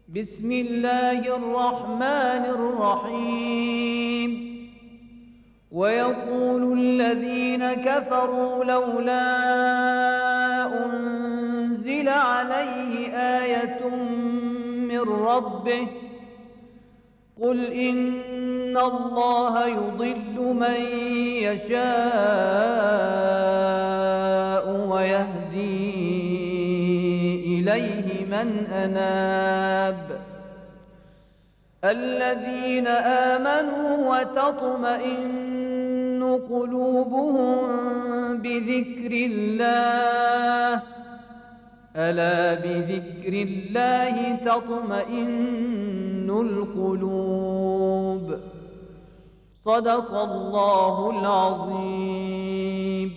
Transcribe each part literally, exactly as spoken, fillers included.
بسم الله الرحمن الرحيم. ويقول الذين كفروا لولا أنزل عليه آية من ربه قل إن الله يضل من يشاء ويهدي إليه من أناب الذين آمنوا وتطمئن قلوبهم بذكر الله ألا بذكر الله تطمئن القلوب. صدق الله العظيم.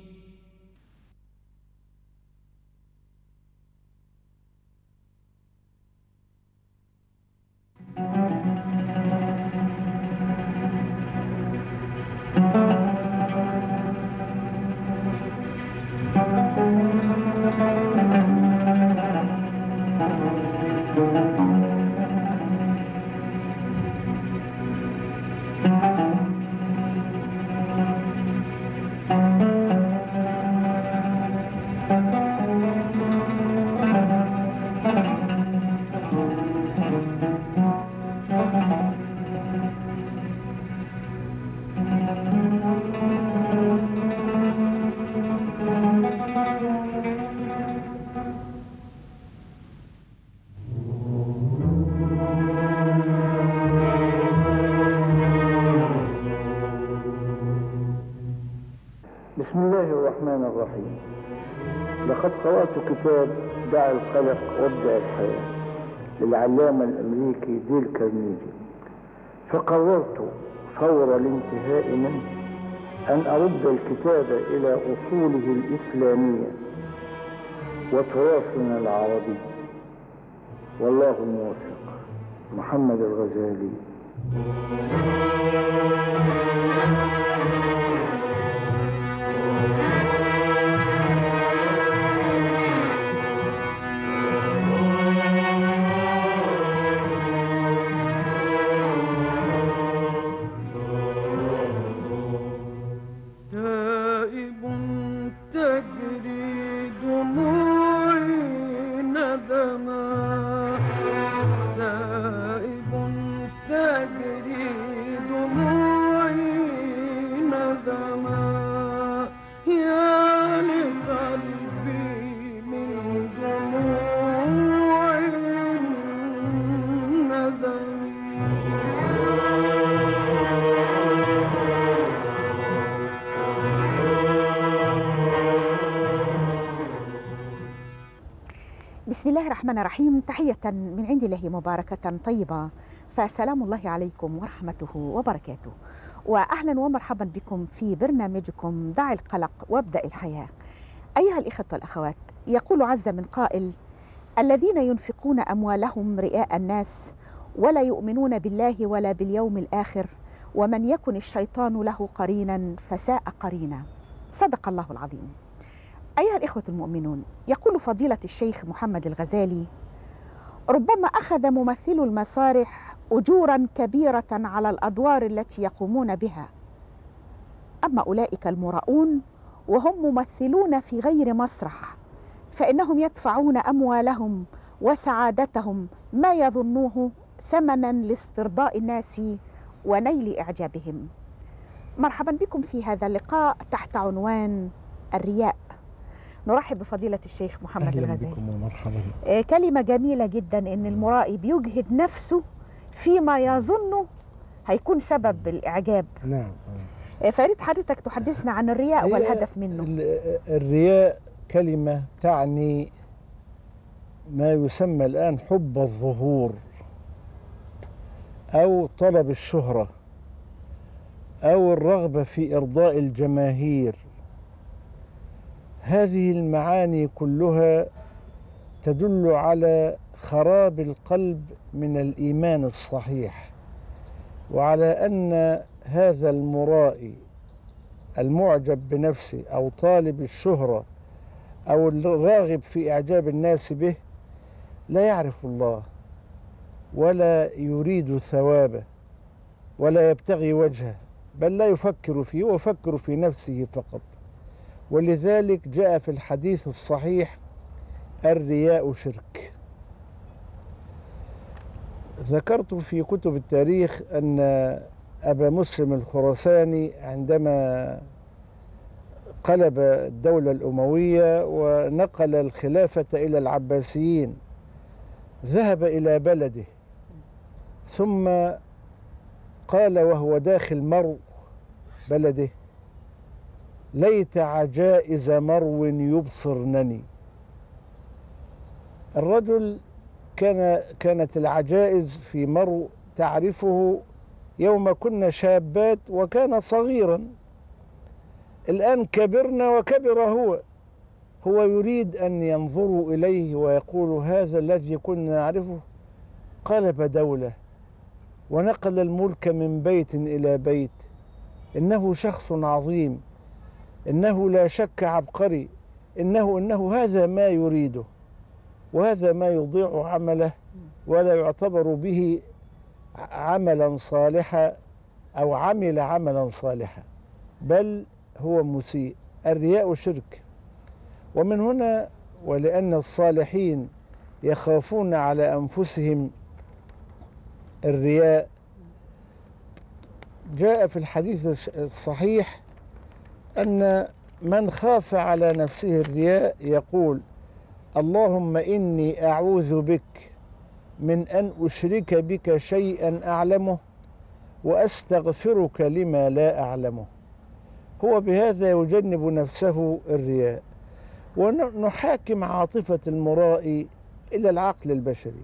بسم الله الرحمن الرحيم. لقد قرأت كتاب دع القلق وابدأ الحياة للعلامة الأمريكي ديل كارنيجي، فقررت فور الانتهاء منه أن أرد الكتاب إلى أصوله الإسلامية وتراثنا العربي، والله الموفق. محمد الغزالي. بسم الله الرحمن الرحيم. تحية من عند الله مباركة طيبة، فسلام الله عليكم ورحمته وبركاته، وأهلا ومرحبا بكم في برنامجكم دع القلق وابدأ الحياة. أيها الإخوة والأخوات، يقول عز من قائل: الذين ينفقون أموالهم رئاء الناس ولا يؤمنون بالله ولا باليوم الآخر ومن يكن الشيطان له قرينا فساء قرينا. صدق الله العظيم. أيها الإخوة المؤمنون، يقول فضيلة الشيخ محمد الغزالي: ربما أخذ ممثلو المسارح أجورا كبيرة على الأدوار التي يقومون بها، أما أولئك المراؤون وهم ممثلون في غير مسرح فإنهم يدفعون أموالهم وسعادتهم ما يظنوه ثمنا لاسترضاء الناس ونيل إعجابهم. مرحبا بكم في هذا اللقاء تحت عنوان الرياء. نرحب بفضيلة الشيخ محمد أهلا الغزالي. بكم ومرحبا. آه كلمة جميلة جدا، إن المرائي بيجهد نفسه فيما يظنه هيكون سبب الإعجاب. نعم. آه فأريد حضرتك تحدثنا عن الرياء والهدف منه. الرياء كلمة تعني ما يسمى الآن حب الظهور أو طلب الشهرة أو الرغبة في إرضاء الجماهير. هذه المعاني كلها تدل على خراب القلب من الإيمان الصحيح، وعلى أن هذا المرائي المعجب بنفسه أو طالب الشهرة أو الراغب في إعجاب الناس به لا يعرف الله ولا يريد ثوابه ولا يبتغي وجهه، بل لا يفكر فيه، ويفكر في نفسه فقط. ولذلك جاء في الحديث الصحيح: الرياء شرك. ذكرت في كتب التاريخ أن أبا مسلم الخراساني عندما قلب الدولة الأموية ونقل الخلافة إلى العباسيين ذهب إلى بلده، ثم قال وهو داخل مرو بلده: ليت عجائز مرو يبصرنني. الرجل كان كانت العجائز في مرو تعرفه يوم كنا شابات وكان صغيرا، الآن كبرنا وكبر هو هو يريد أن ينظروا إليه ويقولوا: هذا الذي كنا نعرفه قلب دولة ونقل الملك من بيت إلى بيت، إنه شخص عظيم، إنه لا شك عبقري، إنه إنه هذا ما يريده، وهذا ما يضيع عمله ولا يعتبر به عملا صالحا أو عمل عملا صالحا، بل هو مسيء. الرياء شرك. ومن هنا ولأن الصالحين يخافون على أنفسهم الرياء، جاء في الحديث الصحيح أن من خاف على نفسه الرياء يقول: اللهم إني أعوذ بك من أن أشرك بك شيئا أعلمه وأستغفرك لما لا أعلمه. هو بهذا يجنب نفسه الرياء. ونحاكم عاطفة المرائي إلى العقل البشري.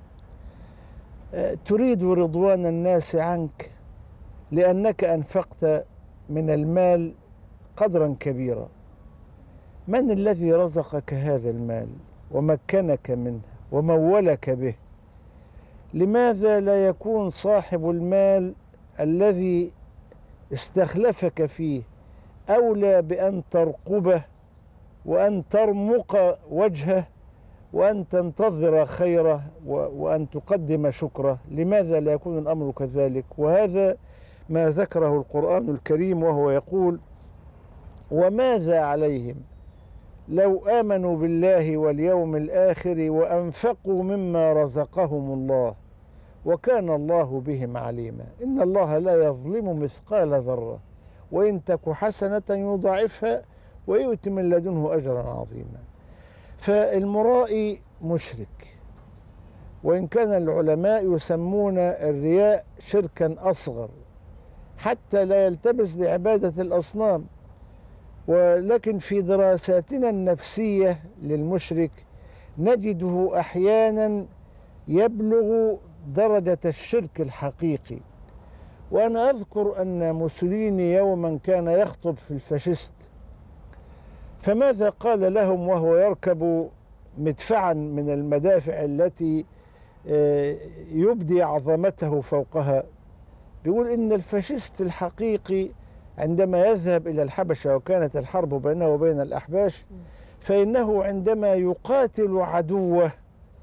تريد رضوان الناس عنك لأنك أنفقت من المال قدرا كبيرا. من الذي رزقك هذا المال ومكنك منه ومولك به؟ لماذا لا يكون صاحب المال الذي استخلفك فيه أولى بأن ترقبه وأن ترمق وجهه وأن تنتظر خيره وأن تقدم شكره؟ لماذا لا يكون الأمر كذلك؟ وهذا ما ذكره القرآن الكريم، وهو يقول: وماذا عليهم لو آمنوا بالله واليوم الآخر وأنفقوا مما رزقهم الله وكان الله بهم عليما. إن الله لا يظلم مثقال ذرة وإن تك حسنة يضاعفها ويؤتي من لدنه أجرا عظيما. فالمرائي مشرك، وإن كان العلماء يسمون الرياء شركا أصغر حتى لا يلتبس بعبادة الأصنام. ولكن في دراساتنا النفسية للمشرك نجده أحيانا يبلغ درجة الشرك الحقيقي. وأنا أذكر أن موسوليني يوما كان يخطب في الفاشيست، فماذا قال لهم وهو يركب مدفعا من المدافع التي يبدي عظمته فوقها؟ بيقول إن الفاشيست الحقيقي عندما يذهب إلى الحبشة وكانت الحرب بينه وبين الأحباش، فإنه عندما يقاتل عدوه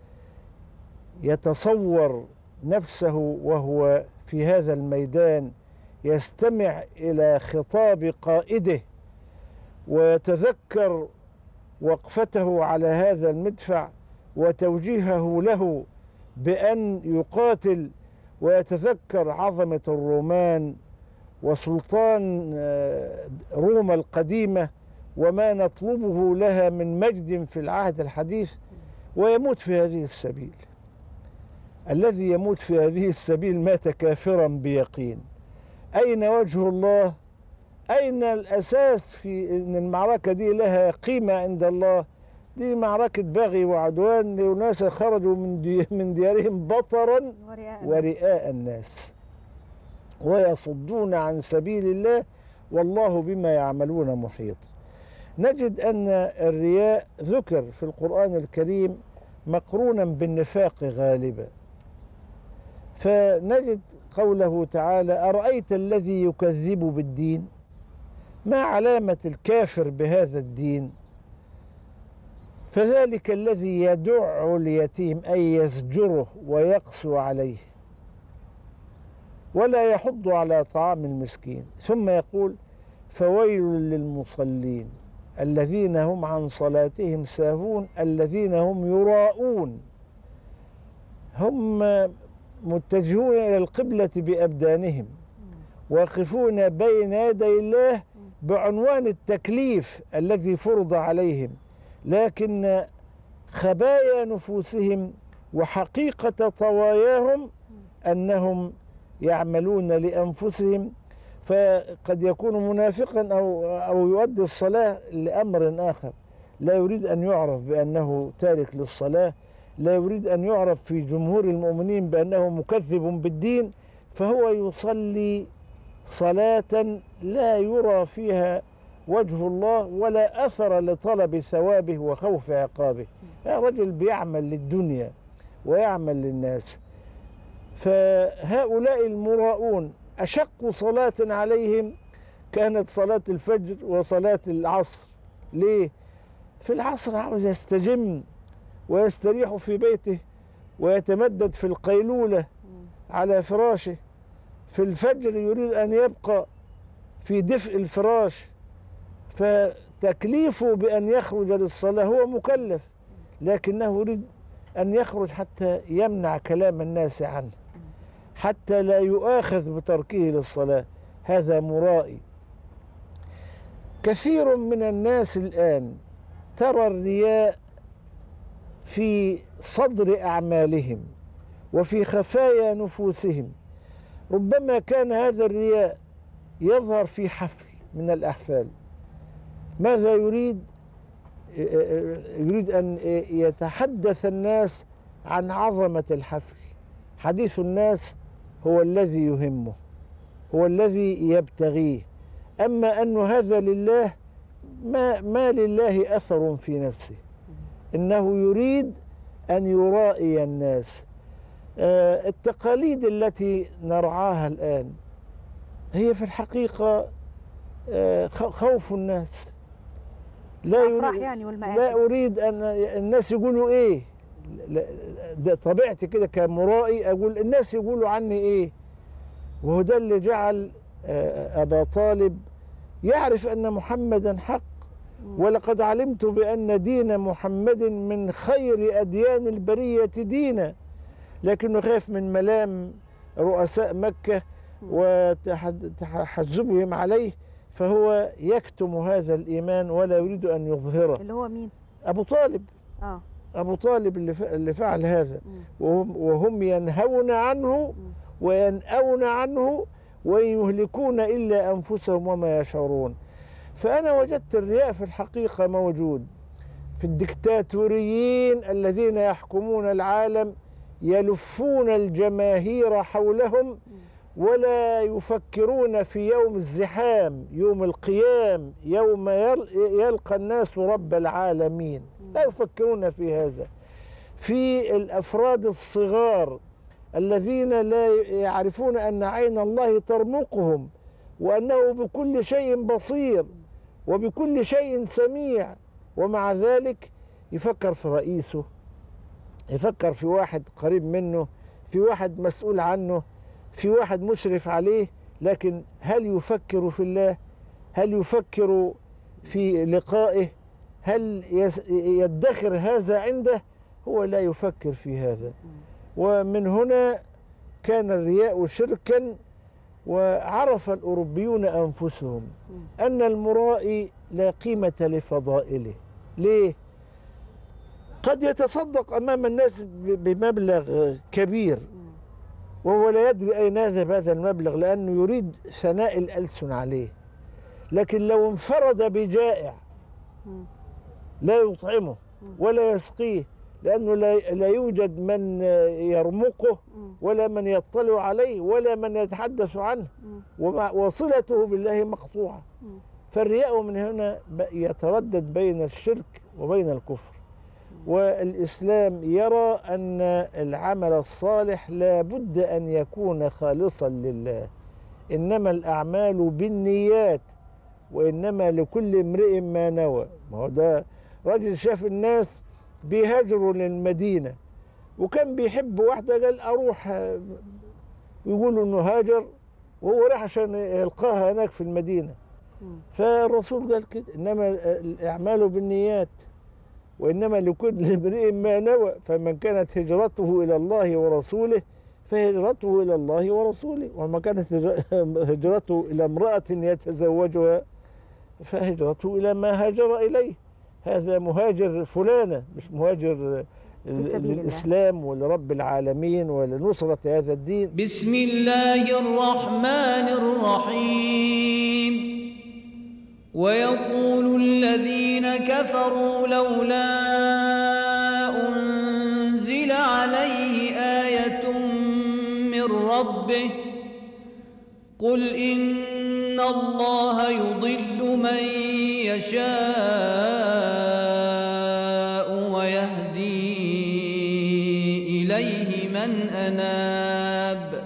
يتصور نفسه وهو في هذا الميدان يستمع إلى خطاب قائده ويتذكر وقفته على هذا المدفع وتوجيهه له بأن يقاتل، ويتذكر عظمة الرومان وسلطان روما القديمة وما نطلبه لها من مجد في العهد الحديث، ويموت في هذه السبيل. الذي يموت في هذه السبيل مات كافرا بيقين. أين وجه الله؟ أين الأساس في أن المعركة دي لها قيمة عند الله؟ دي معركة بغي وعدوان لناس خرجوا من دي من ديارهم بطرا ورئاء الناس ويصدون عن سبيل الله والله بما يعملون محيط. نجد أن الرياء ذكر في القرآن الكريم مقرونا بالنفاق غالبا، فنجد قوله تعالى: أرأيت الذي يكذب بالدين؟ ما علامة الكافر بهذا الدين؟ فذلك الذي يدع اليتيم أي يزجره ويقسو عليه ولا يحض على طعام المسكين. ثم يقول فويل للمصلين الذين هم عن صلاتهم ساهون الذين هم يراءون، هم متجهون إلى القبلة بأبدانهم واقفون بين يدي الله بعنوان التكليف الذي فرض عليهم، لكن خبايا نفوسهم وحقيقة طواياهم أنهم يعملون لأنفسهم، فقد يكون منافقا أو أو يؤدي الصلاة لأمر آخر، لا يريد أن يعرف بأنه تارك للصلاة، لا يريد أن يعرف في جمهور المؤمنين بأنه مكذب بالدين، فهو يصلي صلاة لا يرى فيها وجه الله ولا أثر لطلب ثوابه وخوف عقابه. يا رجل بيعمل للدنيا ويعمل للناس. فهؤلاء المراؤون أشق صلاة عليهم كانت صلاة الفجر وصلاة العصر. ليه؟ في العصر عاوز يستجم ويستريح في بيته ويتمدد في القيلولة على فراشه، في الفجر يريد أن يبقى في دفء الفراش، فتكليفه بأن يخرج للصلاة هو مكلف، لكنه يريد أن يخرج حتى يمنع كلام الناس عنه، حتى لا يؤاخذ بتركه للصلاة. هذا مرائي. كثير من الناس الآن ترى الرياء في صدر أعمالهم وفي خفايا نفوسهم. ربما كان هذا الرياء يظهر في حفل من الأحفال. ماذا يريد؟ يريد أن يتحدث الناس عن عظمة الحفل. حديث الناس هو الذي يهمه، هو الذي يبتغيه. أما أن هذا لله، ما, ما لله أثر في نفسه، إنه يريد أن يرائي الناس. التقاليد التي نرعاها الآن هي في الحقيقة خوف الناس. لا أفراح يعني والمآتم. لا أريد أن الناس يقولوا إيه. ده طبيعتي كده كمرائي، أقول الناس يقولوا عني إيه. وهو ده اللي جعل أبا طالب يعرف أن محمدا حق، ولقد علمت بأن دين محمد من خير أديان البرية دينا، لكنه خاف من ملام رؤساء مكة وتحزبهم عليه، فهو يكتم هذا الإيمان ولا يريد أن يظهره. اللي هو مين؟ أبو طالب. آه. أبو طالب اللي اللي فعل هذا، وهم, وهم ينهون عنه وينأون عنه ويهلكون إلا أنفسهم وما يشعرون. فأنا وجدت الرياء في الحقيقة موجود في الدكتاتوريين الذين يحكمون العالم، يلفون الجماهير حولهم ولا يفكرون في يوم الزحام، يوم القيام، يوم يلقى الناس رب العالمين، لا يفكرون في هذا. في الأفراد الصغار الذين لا يعرفون أن عين الله ترمقهم وأنه بكل شيء بصير وبكل شيء سميع، ومع ذلك يفكر في رئيسه، يفكر في واحد قريب منه، في واحد مسؤول عنه، في واحد مشرف عليه، لكن هل يفكر في الله؟ هل يفكر في لقائه؟ هل يدخر هذا عنده؟ هو لا يفكر في هذا. ومن هنا كان الرياء شركا، وعرف الأوروبيون أنفسهم أن المرائي لا قيمة لفضائله. ليه؟ قد يتصدق أمام الناس بمبلغ كبير وهو لا يدري أين يذهب هذا المبلغ، لأنه يريد ثناء الألسن عليه. لكن لو انفرد بجائع لا يطعمه ولا يسقيه، لأنه لا يوجد من يرمقه ولا من يطلع عليه ولا من يتحدث عنه، وصلته بالله مقطوعة. فالرياء من هنا يتردد بين الشرك وبين الكفر. والإسلام يرى أن العمل الصالح لا بد أن يكون خالصا لله، إنما الأعمال بالنيات وإنما لكل امرئ ما نوى. ما هو ده راجل شاف الناس بيهاجروا للمدينة، وكان بيحب واحدة قال أروح، يقولوا إنه هاجر وهو راح عشان يلقاها هناك في المدينة. فالرسول قال كده: إنما الأعمال بالنيات وإنما لكل امرئ ما نوى، فمن كانت هجرته إلى الله ورسوله فهجرته إلى الله ورسوله، وما كانت هجرته إلى امرأة يتزوجها فهجرته إلى ما هاجر إليه. هذا مهاجر فلانة، مش مهاجر للإسلام ولرب العالمين ولنصرة هذا الدين. بسم الله الرحمن الرحيم. ويقول الذين كفروا لولا أنزل عليه آية من ربه قل إن الله يضل من يشاء ويهدي إليه من أناب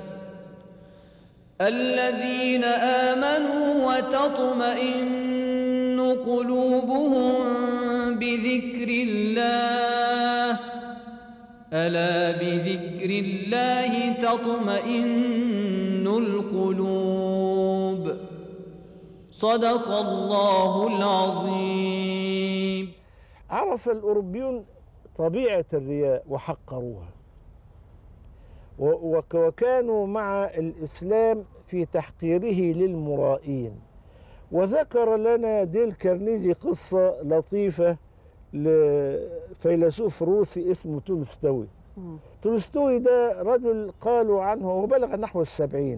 الذين آمنوا وتطمئن قلوبهم بذكر الله ألا بذكر الله تطمئن القلوب. صدق الله العظيم. عرف الأوروبيون طبيعة الرياء وحقروها، وكانوا مع الإسلام في تحقيره للمرائين. وذكر لنا ديل كارنيجي قصة لطيفة لفيلسوف روسي اسمه تولستوي. تولستوي ده رجل قالوا عنه وبلغ نحو السبعين،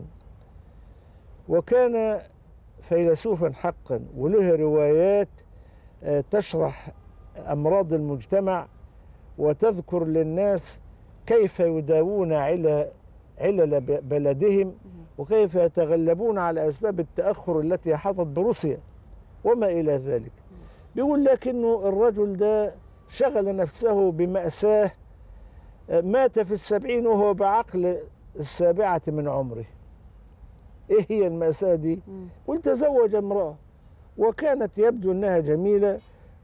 وكان فيلسوفا حقا، وله روايات تشرح أمراض المجتمع وتذكر للناس كيف يداوون علل علل بلدهم وكيف يتغلبون على أسباب التأخر التي حاطت بروسيا وما إلى ذلك. بيقول لكنه الرجل ده شغل نفسه بمأساة، مات في السبعين وهو بعقل السابعة من عمره. إيه هي المأساة دي؟ قلت تزوج امرأة وكانت يبدو أنها جميلة،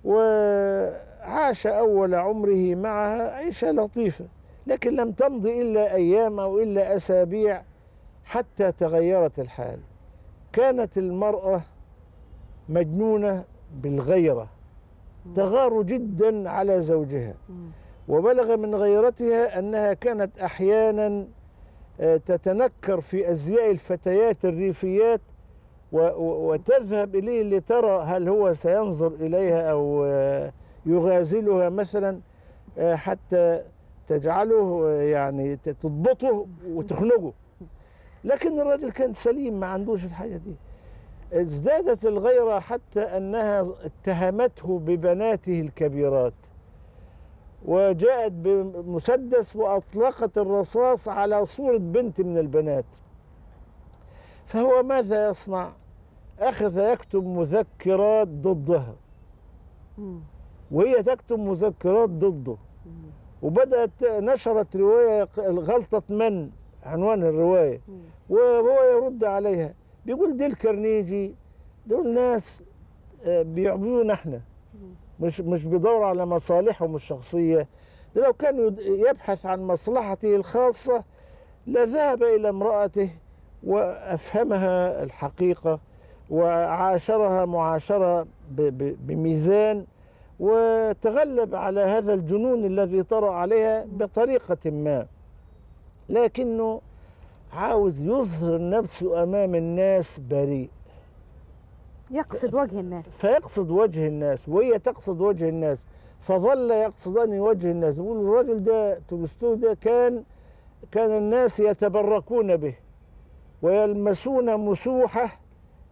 وعاش أول عمره معها عيشة لطيفة، لكن لم تمضي إلا أيام أو إلا أسابيع حتى تغيرت الحال. كانت المرأة مجنونة بالغيرة، تغار جدا على زوجها، وبلغ من غيرتها أنها كانت أحيانا تتنكر في أزياء الفتيات الريفيات وتذهب إليه لترى هل هو سينظر إليها أو يغازلها مثلا، حتى تجعله يعني تضبطه وتخنقه. لكن الرجل كان سليم، ما عندوش الحاجة دي. ازدادت الغيرة حتى أنها اتهمته ببناته الكبيرات، وجاءت بمسدس وأطلقت الرصاص على صورة بنت من البنات. فهو ماذا يصنع؟ أخذ يكتب مذكرات ضدها وهي تكتب مذكرات ضده، وبدأت نشرت رواية غلطة من عنوان الرواية، وهو يرد عليها. بيقول ديل كارنيجي دول ناس بيعبدون احنا، مش مش بيدور على مصالحهم الشخصية. ده لو كان يبحث عن مصلحته الخاصة لذهب إلى امرأته وأفهمها الحقيقة وعاشرها معاشرة بميزان، وتغلب على هذا الجنون الذي طرأ عليها بطريقة ما. لكنه عاوز يظهر نفسه أمام الناس بريء، يقصد وجه الناس، فيقصد وجه الناس وهي تقصد وجه الناس، فظل يقصدان وجه الناس. يقول الرجل ده تولستوي ده كان كان الناس يتبركون به ويلمسون مسوحه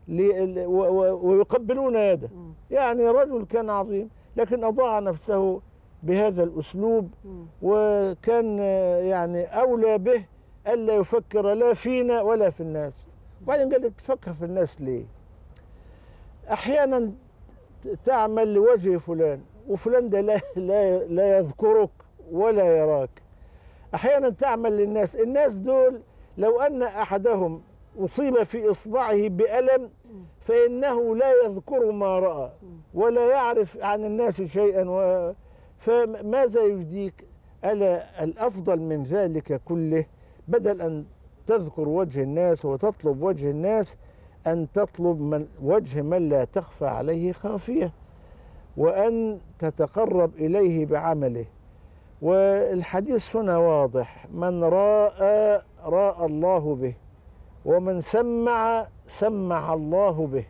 ويقبلون يده، يعني رجل كان عظيم، لكن أضاع نفسه بهذا الأسلوب، وكان يعني أولى به ألا يفكر لا فينا ولا في الناس. وبعدين قال لك تفكر في الناس ليه؟ أحيانا تعمل لوجه فلان وفلان ده لا, لا, لا يذكرك ولا يراك. أحيانا تعمل للناس، الناس دول لو أن أحدهم أصيب في إصبعه بألم فإنه لا يذكر ما رأى ولا يعرف عن الناس شيئا، فماذا يجديك؟ ألا الأفضل من ذلك كله بدل أن تذكر وجه الناس وتطلب وجه الناس أن تطلب من وجه من لا تخفى عليه خافية، وأن تتقرب إليه بعمله. والحديث هنا واضح: من راى راى الله به، ومن سمع سمع الله به.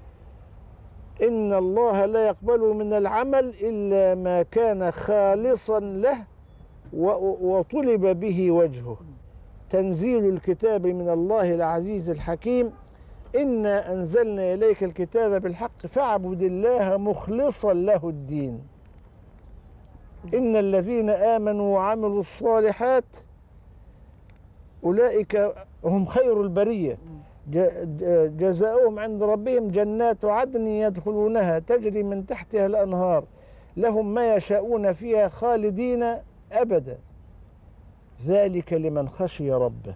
إن الله لا يقبل من العمل إلا ما كان خالصا له وطلب به وجهه. تنزيل الكتاب من الله العزيز الحكيم. إنا أنزلنا إليك الكتاب بالحق فاعبد الله مخلصا له الدين. إن الذين آمنوا وعملوا الصالحات أولئك هم خير البرية، جزاؤهم عند ربهم جنات عدن يدخلونها تجري من تحتها الأنهار لهم ما يشاءون فيها خالدين أبدا، ذلك لمن خشي ربه.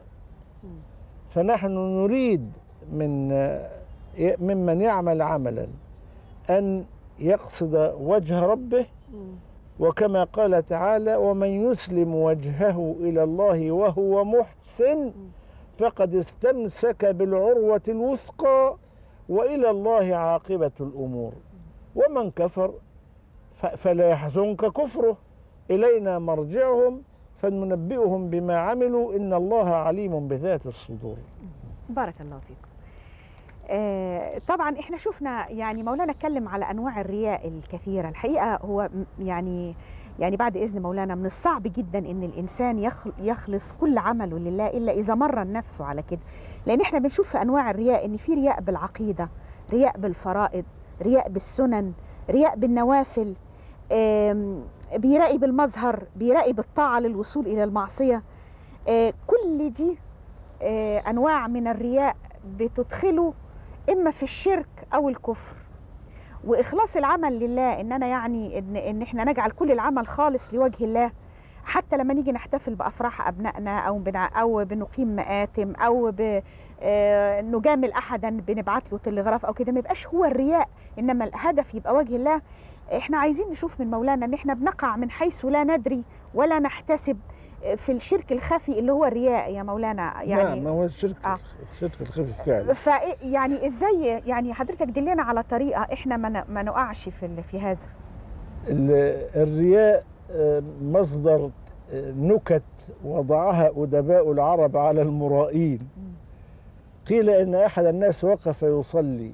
فنحن نريد من ممن يعمل عملا أن يقصد وجه ربه، وكما قال تعالى: ومن يسلم وجهه إلى الله وهو محسن فقد استمسك بالعروة الوثقى وإلى الله عاقبة الأمور. ومن كفر فلا يحزنك كفره، إلينا مرجعهم فننبئهم بما عملوا إن الله عليم بذات الصدور. بارك الله فيكم. آه طبعا احنا شفنا يعني مولانا اتكلم على انواع الرياء الكثيره. الحقيقه هو يعني يعني بعد اذن مولانا من الصعب جدا ان الانسان يخلص كل عمله لله الا اذا مرن نفسه على كده، لان احنا بنشوف في انواع الرياء ان في رياء بالعقيده، رياء بالفرائض، رياء بالسنن، رياء بالنوافل، بيرائي بالمظهر، بيرائي بالطاعه للوصول الى المعصيه. آه كل دي آه انواع من الرياء بتدخله إما في الشرك أو الكفر. وإخلاص العمل لله، إن أنا يعني إن, إن إحنا نجعل كل العمل خالص لوجه الله، حتى لما نيجي نحتفل بأفراح أبنائنا أو بنع أو بنقيم مآتم أو نجامل أحدا بنبعت له تلغراف أو كده، ما يبقاش هو الرياء، إنما الهدف يبقى وجه الله. إحنا عايزين نشوف من مولانا إن إحنا بنقع من حيث لا ندري ولا نحتسب في الشرك الخفي اللي هو الرياء يا مولانا. يعني نعم، هو الشرك آه. الشرك الخفي فعلا. فيعني ازاي يعني حضرتك دلنا على طريقه احنا ما نقعش في في هذا. الرياء مصدر نكت وضعها أدباء العرب على المرائين. قيل إن أحد الناس وقف يصلي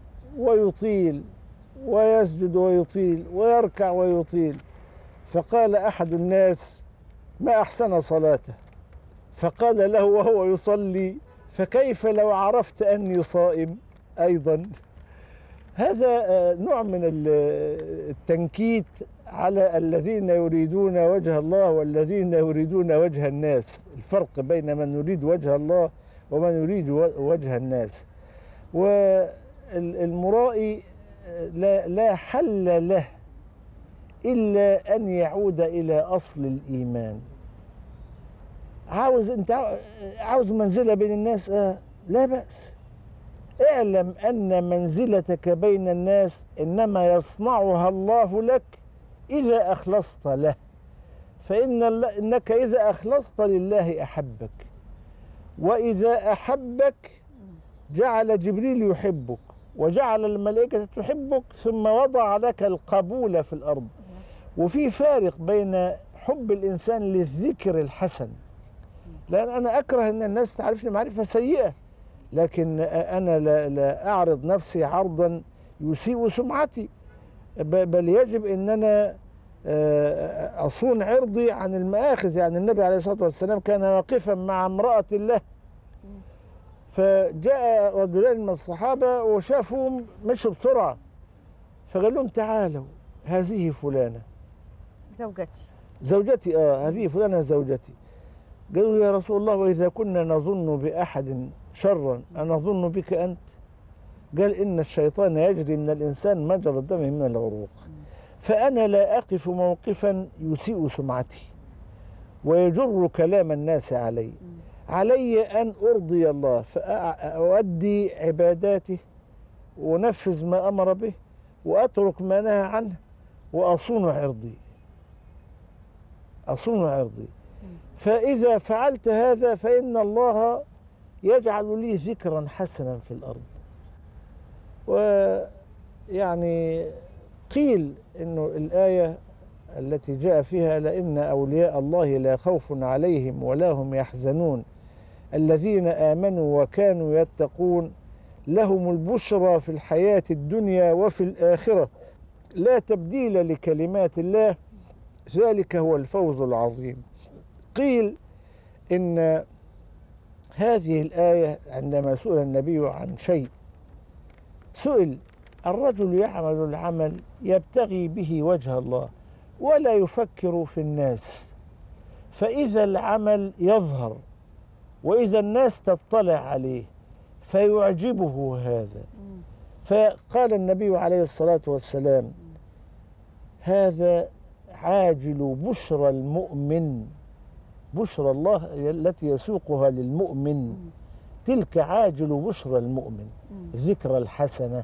ويطيل ويسجد ويطيل ويركع ويطيل، فقال أحد الناس: ما أحسن صلاته. فقال له وهو يصلي: فكيف لو عرفت أني صائم أيضا. هذا نوع من التنكيت على الذين يريدون وجه الله والذين يريدون وجه الناس، الفرق بين من يريد وجه الله ومن يريد وجه الناس. والمرائي لا, لا حل له إلا أن يعود إلى أصل الإيمان. عاوز أنت عاوز منزلة بين الناس، آه لا بأس. اعلم أن منزلتك بين الناس إنما يصنعها الله لك إذا أخلصت له، فإن إنك إذا أخلصت لله أحبك، وإذا أحبك جعل جبريل يحبك وجعل الملائكة تحبك ثم وضع لك القبول في الأرض. وفي فارق بين حب الإنسان للذكر الحسن، لأن أنا أكره أن الناس تعرفني معرفة سيئة، لكن أنا لا, لا أعرض نفسي عرضا يسيء سمعتي، بل يجب أن أنا أصون عرضي عن المآخذ. يعني النبي عليه الصلاة والسلام كان واقفا مع امرأة له، فجاء رجلان من الصحابة وشافوهم مشوا بسرعة، فقال لهم: تعالوا هذه فلانة زوجتي زوجتي آه هذه فلانة زوجتي. قالوا: يا رسول الله، وإذا كنا نظن بأحد شرا أنظن بك أنت؟ قال: إن الشيطان يجري من الإنسان مجرى الدم من العروق، فأنا لا أقف موقفا يسيء سمعتي ويجر كلام الناس علي. علي أن أرضي الله فأؤدي عباداته وأنفذ ما أمر به وأترك ما نهى عنه وأصون عرضي. أصون عرضي. فإذا فعلت هذا فإن الله يجعل لي ذكرا حسنا في الأرض. ويعني قيل إنه الآية التي جاء فيها لإن أولياء الله لا خوف عليهم ولا هم يحزنون الذين آمنوا وكانوا يتقون لهم البشرى في الحياة الدنيا وفي الآخرة لا تبديل لكلمات الله ذلك هو الفوز العظيم. قيل إن هذه الآية عندما سئل النبي عن شيء سئل الرجل يعمل العمل يبتغي به وجه الله ولا يفكر في الناس، فإذا العمل يظهر وإذا الناس تطلع عليه فيعجبه هذا، فقال النبي عليه الصلاة والسلام هذا عاجل بشرى المؤمن، بشرى الله التي يسوقها للمؤمن، تلك عاجل بشرى المؤمن، ذكرى الحسنة.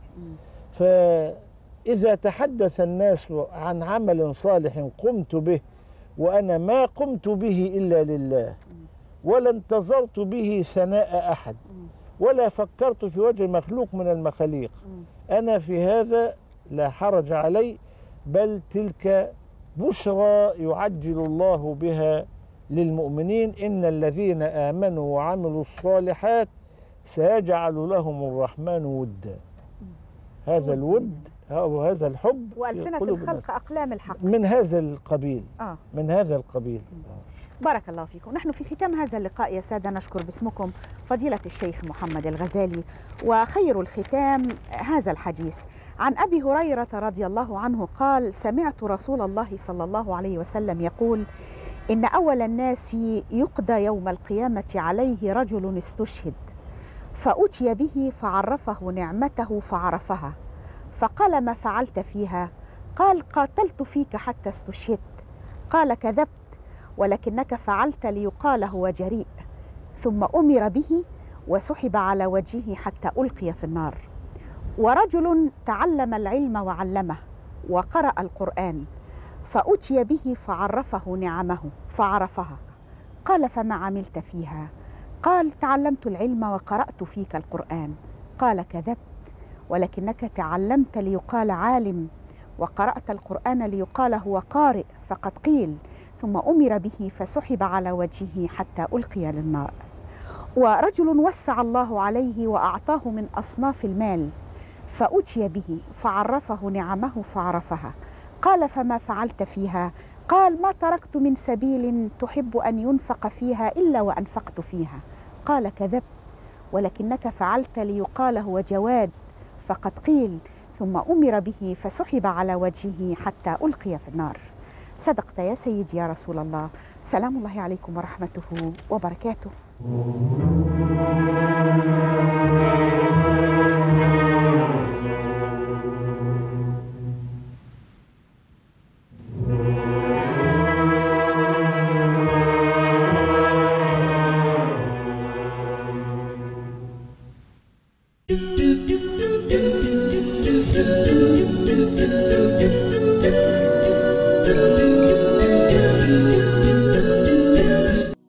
فإذا تحدث الناس عن عمل صالح قمت به وأنا ما قمت به إلا لله ولا انتظرت به ثناء أحد ولا فكرت في وجه مخلوق من المخاليق، أنا في هذا لا حرج علي، بل تلك بشرى يعجل الله بها للمؤمنين. إن الذين آمنوا وعملوا الصالحات سيجعل لهم الرحمن ودا. هذا الود أو هذا الحب وألسنة الخلق أقلام الحق، من هذا القبيل آه. من هذا القبيل. بارك الله فيكم. نحن في ختام هذا اللقاء يا سادة نشكر باسمكم فضيلة الشيخ محمد الغزالي، وخير الختام هذا الحديث عن أبي هريرة رضي الله عنه قال: سمعت رسول الله صلى الله عليه وسلم يقول: إن أول الناس يقضى يوم القيامة عليه رجل استشهد، فأتي به فعرفه نعمته فعرفها، فقال: ما فعلت فيها؟ قال: قاتلت فيك حتى استشهدت. قال: كذبت، ولكنك فعلت ليقال هو جريء. ثم أمر به وسحب على وجهه حتى ألقي في النار. ورجل تعلم العلم وعلمه وقرأ القرآن، فأتي به فعرفه نعمه فعرفها. قال: فما عملت فيها؟ قال: تعلمت العلم وقرأت فيك القرآن. قال: كذبت، ولكنك تعلمت ليقال عالم وقرأت القرآن ليقال هو قارئ، فقد قيل. ثم أمر به فسحب على وجهه حتى ألقي للنار. ورجل وسع الله عليه وأعطاه من أصناف المال، فأتي به فعرفه نعمه فعرفها. قال: فما فعلت فيها؟ قال: ما تركت من سبيل تحب أن ينفق فيها إلا وأنفقت فيها. قال: كذبت، ولكنك فعلت ليقال هو جواد، فقد قيل. ثم أمر به فسحب على وجهه حتى ألقي في النار. صدقت يا سيدي يا رسول الله. سلام الله عليكم ورحمته وبركاته. do